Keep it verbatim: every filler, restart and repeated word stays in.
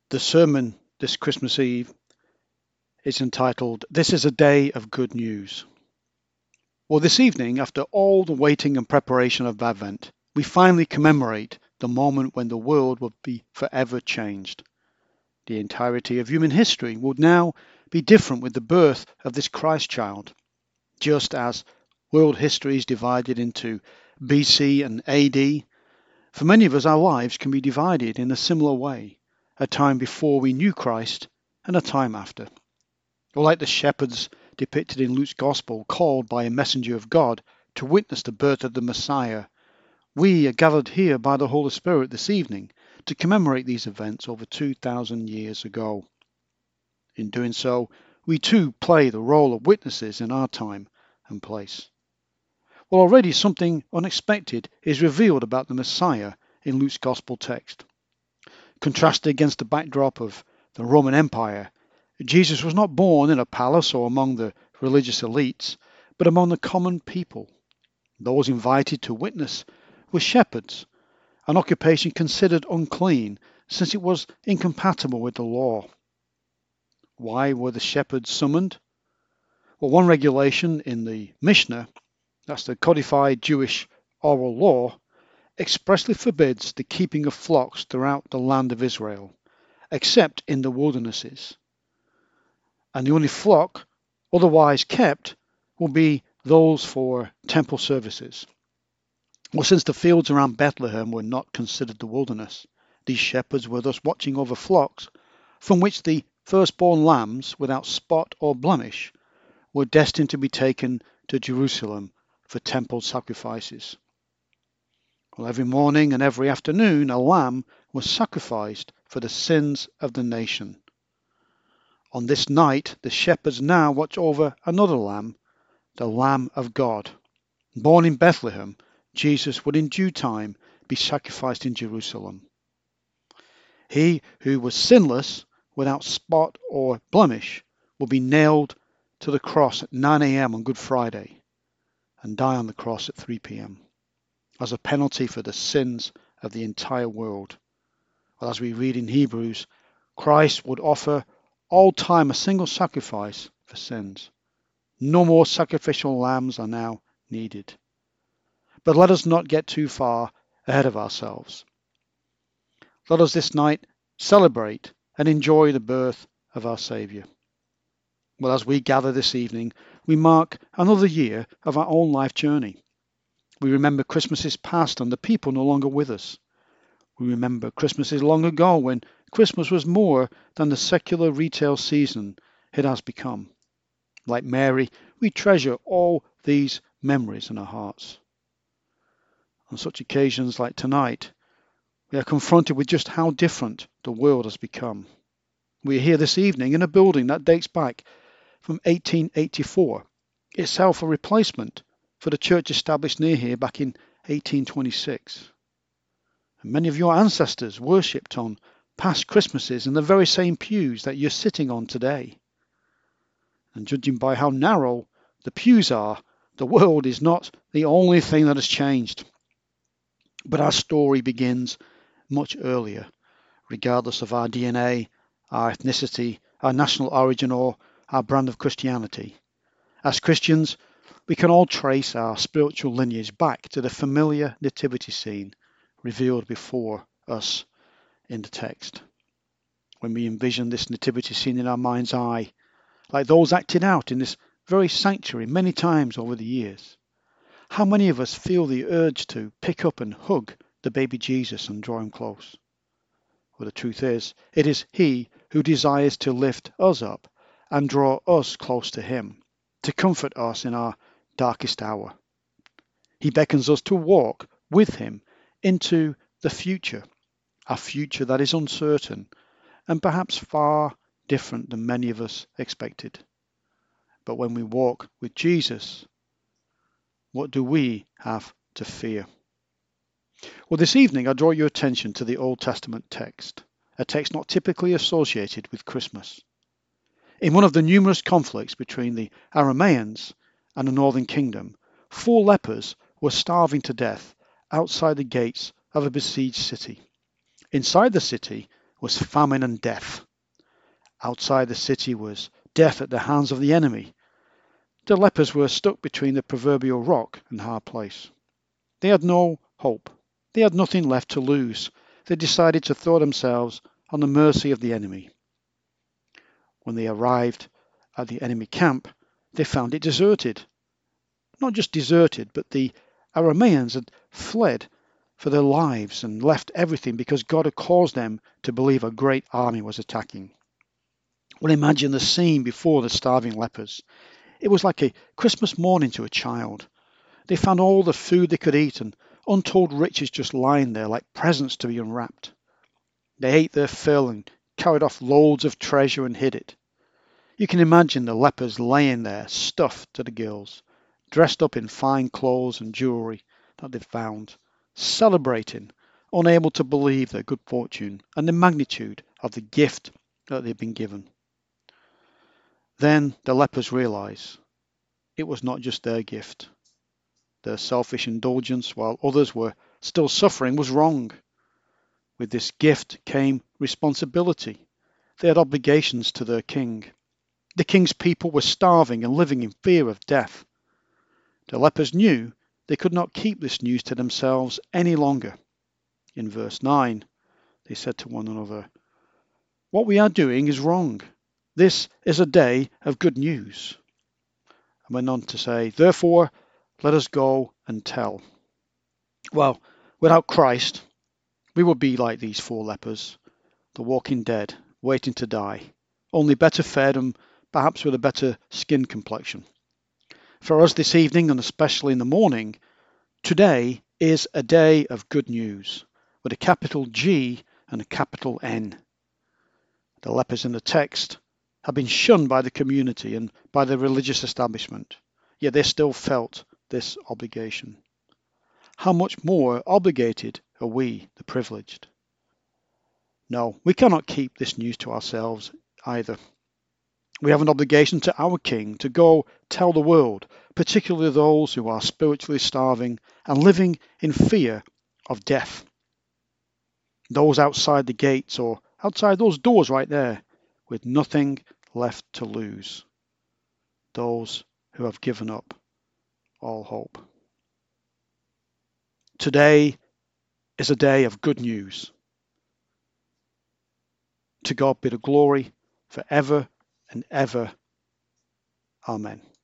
The sermon this Christmas Eve is entitled, "This is a Day of Good News." Well, this evening, after all the waiting and preparation of Advent, we finally commemorate the moment when the world will be forever changed. The entirety of human history would now be different with the birth of this Christ child, just as world history is divided into B C and A D. For many of us, our lives can be divided in a similar way, a time before we knew Christ and a time after. Or like the shepherds depicted in Luke's Gospel, called by a messenger of God to witness the birth of the Messiah, we are gathered here by the Holy Spirit this evening to commemorate these events over two thousand years ago. In doing so, we too play the role of witnesses in our time and place. Well, already something unexpected is revealed about the Messiah in Luke's Gospel text. Contrasted against the backdrop of the Roman Empire, Jesus was not born in a palace or among the religious elites, but among the common people. Those invited to witness were shepherds, an occupation considered unclean since it was incompatible with the law. Why were the shepherds summoned? Well, one regulation in the Mishnah, that's the codified Jewish oral law, expressly forbids the keeping of flocks throughout the land of Israel, except in the wildernesses. And the only flock otherwise kept will be those for temple services. Well, since the fields around Bethlehem were not considered the wilderness, these shepherds were thus watching over flocks from which the firstborn lambs without spot or blemish were destined to be taken to Jerusalem for temple sacrifices. Well, every morning and every afternoon a lamb was sacrificed for the sins of the nation. On this night the shepherds now watch over another lamb, the Lamb of God. Born in Bethlehem, Jesus would in due time be sacrificed in Jerusalem. He who was sinless, without spot or blemish, will be nailed to the cross at nine a.m. on Good Friday and die on the cross at three p.m. as a penalty for the sins of the entire world. Well, as we read in Hebrews, Christ would offer all time a single sacrifice for sins. No more sacrificial lambs are now needed. But let us not get too far ahead of ourselves. Let us this night celebrate and enjoy the birth of our Saviour. Well, as we gather this evening, we mark another year of our own life journey. We remember Christmases past and the people no longer with us. We remember Christmases long ago when Christmas was more than the secular retail season it has become. Like Mary, we treasure all these memories in our hearts. On such occasions like tonight, we are confronted with just how different the world has become. We are here this evening in a building that dates back from eighteen eighty-four, itself a replacement for the church established near here back in eighteen twenty-six. And many of your ancestors worshipped on past Christmases in the very same pews that you're sitting on today. And judging by how narrow the pews are, the world is not the only thing that has changed. But our story begins much earlier, regardless of our D N A, our ethnicity, our national origin, or our brand of Christianity. As Christians, we can all trace our spiritual lineage back to the familiar nativity scene revealed before us in the text. When we envision this nativity scene in our mind's eye, like those acted out in this very sanctuary many times over the years, how many of us feel the urge to pick up and hug the baby Jesus and draw him close? Well, the truth is, it is he who desires to lift us up and draw us close to him, to comfort us in our darkest hour. He beckons us to walk with him into the future, a future that is uncertain and perhaps far different than many of us expected. But when we walk with Jesus, what do we have to fear? Well, this evening I draw your attention to the Old Testament text, a text not typically associated with Christmas. In one of the numerous conflicts between the Arameans and the northern kingdom, four lepers were starving to death outside the gates of a besieged city. Inside the city was famine and death. Outside the city was death at the hands of the enemy. The lepers were stuck between the proverbial rock and hard place. They had no hope. They had nothing left to lose. They decided to throw themselves on the mercy of the enemy. When they arrived at the enemy camp, they found it deserted. Not just deserted, but the Arameans had fled for their lives and left everything because God had caused them to believe a great army was attacking. Well, imagine the scene before the starving lepers. It was like a Christmas morning to a child. They found all the food they could eat and untold riches just lying there like presents to be unwrapped. They ate their fill and carried off loads of treasure and hid it. You can imagine the lepers laying there, stuffed to the gills, dressed up in fine clothes and jewelry that they'd found, celebrating, unable to believe their good fortune and the magnitude of the gift that they'd been given. Then the lepers realized it was not just their gift. Their selfish indulgence while others were still suffering was wrong. With this gift came responsibility. They had obligations to their king. The king's people were starving and living in fear of death. The lepers knew they could not keep this news to themselves any longer. In verse nine, they said to one another, "What we are doing is wrong. This is a day of good news." And went on to say, "Therefore, let us go and tell." Well, without Christ, we would be like these four lepers, the walking dead, waiting to die, only better fed and perhaps with a better skin complexion. For us this evening, and especially in the morning, today is a day of good news, with a capital G and a capital N. The lepers in the text have been shunned by the community and by the religious establishment, yet they still felt this obligation. How much more obligated are we, the privileged? No, we cannot keep this news to ourselves either. We have an obligation to our King to go tell the world, particularly those who are spiritually starving and living in fear of death. Those outside the gates or outside those doors right there with nothing left to lose. Those who have given up all hope. Today is a day of good news. To God be the glory forever and ever. Amen.